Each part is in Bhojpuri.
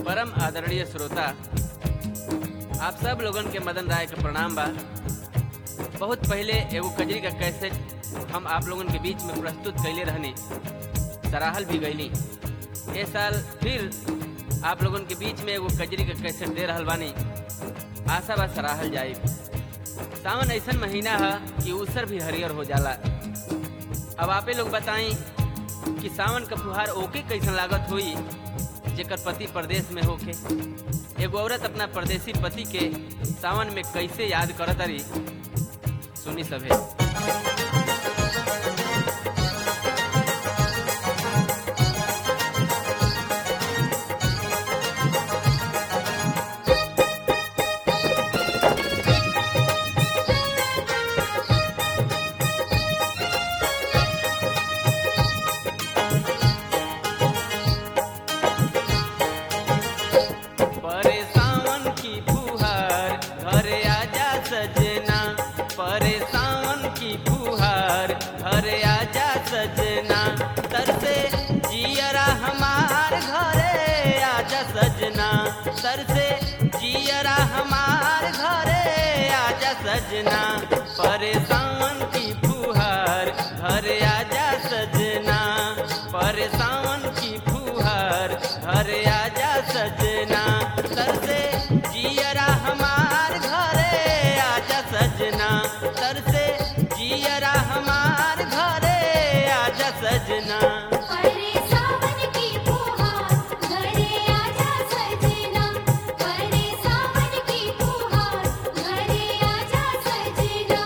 परम आदरणीय श्रोता, आप सब लोगन के मदन राय के प्रणाम बा। बहुत पहले एगो कजरी का कैसेट हम आप लोगन के बीच में प्रस्तुत कैले रहनी, सराहल भी गईली। ये साल फिर आप लोगन के बीच में एगो कजरी का कैसेट दे रहल बानी, आशा बा सराहल जाए। सावन ऐसा महीना है कि उसर भी हरियर हो जाला। अब आपे लोग बताई कि सावन का फुहार ओके कैसन लागत हुई जेकर पति परदेश में होके। एगो औरत अपना परदेसी पति के सावन में कैसे याद करत रही, सुनी सभे। सजना तरसे जियरा हमार घरे आजा सजना, तरसे जियरा हमार घरे आजा सजना। परे सावन की फुहार घरे आजा सजना, परे सावन की फुहार घरे आजा सजना। तरसे जियरा हमार घरे आजा सजना, तरसे जियरा हमार घरे आजा सजना। परे सावन की फुहार घरे आजा सजना, परे सावन की फुहार घरे आजा सजना।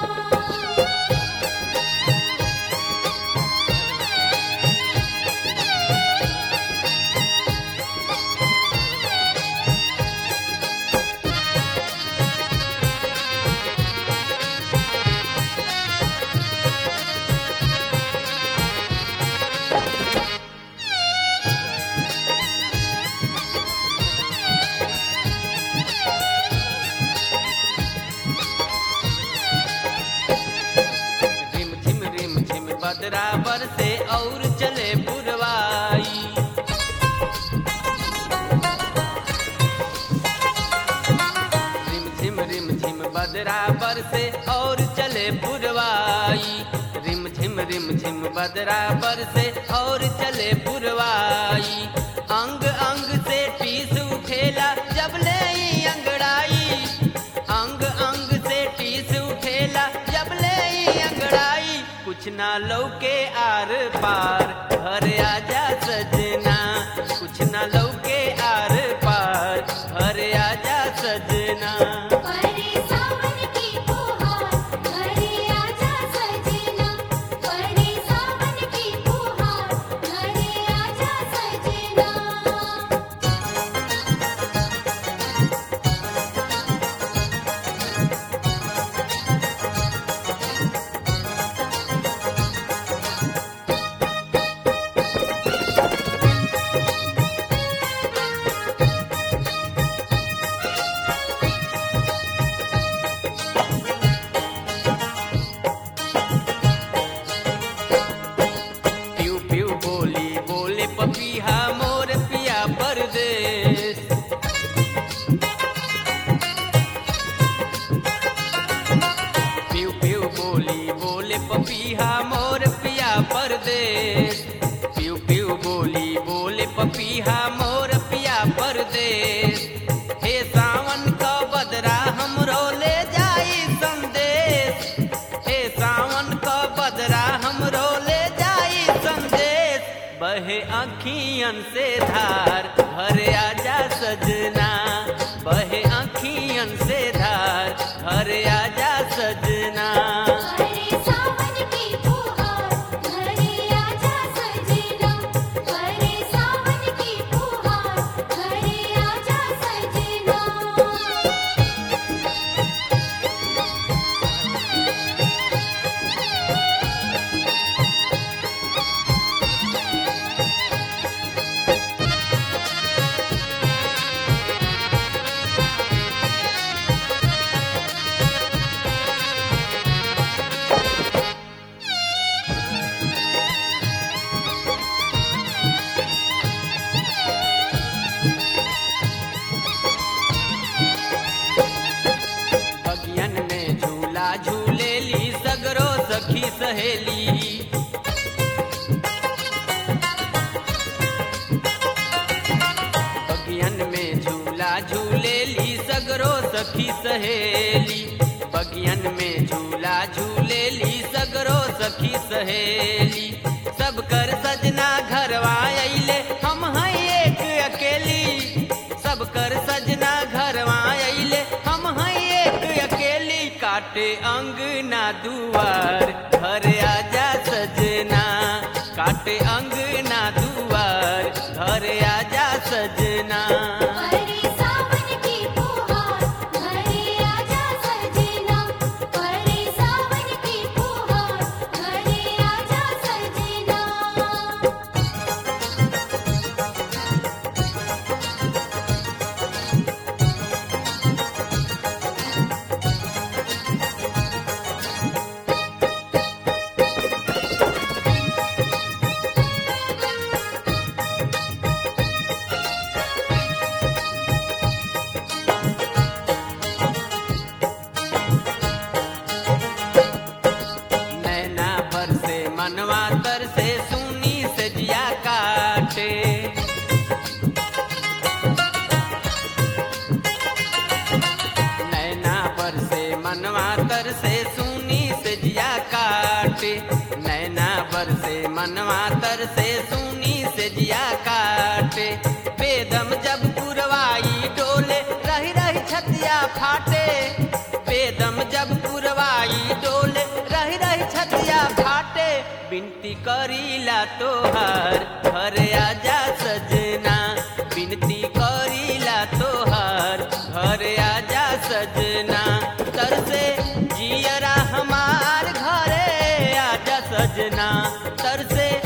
बदरा बरसे और चले पुरवाई, रिम झिम बदरा बरसे और चले पुरवाई। रिम झिम बदरा बरसे और चले पुरवाई। अंग अंग से टीस उठेला जब ले अंगड़ाई, अंग अंग से टीस उठेला जब ले अंगड़ाई। कुछ ना लौके आर पार घर आजा सजना, कुछ ना लौके आर पार घर आजा सजना। परे सावन की फुहार घरे आजा सजना, परे सावन की फुहार घरे आजा सजना। प्यू प्यू बोली बोले पपीहा मोर पिया परदेश। प्यू प्यू बोली बोले पपीहा मोर पिया परदेश। प्यू प्यू बोली बोले पपीहा मोर पिया परदेश। हे सावन का बदरा हमरो ले जाई संदेश, हे सावन का बदरा हमरो ले जाई संदेश। बहे आँखियन से धार घर आजा सजना, बहे आँखियन से धार घर आजा सजना। परे सावन की फुहार घरे आजा सजना, परे सावन की फुहार घरे आजा सजना। सहेली। बगियन में झूला झूलेली सगरो सखी सहेली। बगियन में झूला झूलेली सगरो सखी सहेली। सब कर सजना घरवा अइले हम हैं एक अकेली। सब कर सजना घरवा अइले हम हैं एक अकेली। काटे अंगना दुआर घर आजा सजना। काटे अंगना दुआर घर आजा सजना। परे सावन की फुहार घरे आजा सजना। परे सावन की फुहार घरे आजा सजना। नैना पर से मनवा तर से सुनी से जिया काटे। नैना पर से मनवा तर से सुनी से जिया काटे। नैना पर से मनवा तर से सुनी से जिया काटे। बेदम जब पुरवाई डोले रही रही छतिया फाटे। बेदम जब पुरवाई डोले रही रही छतिया फाटे। बिनती करीला तोहार घर आजा सजना। बिनती करीला तोहार घर आजा सजना। तरसे जियरा हमार घरे आजा सजना। तरसे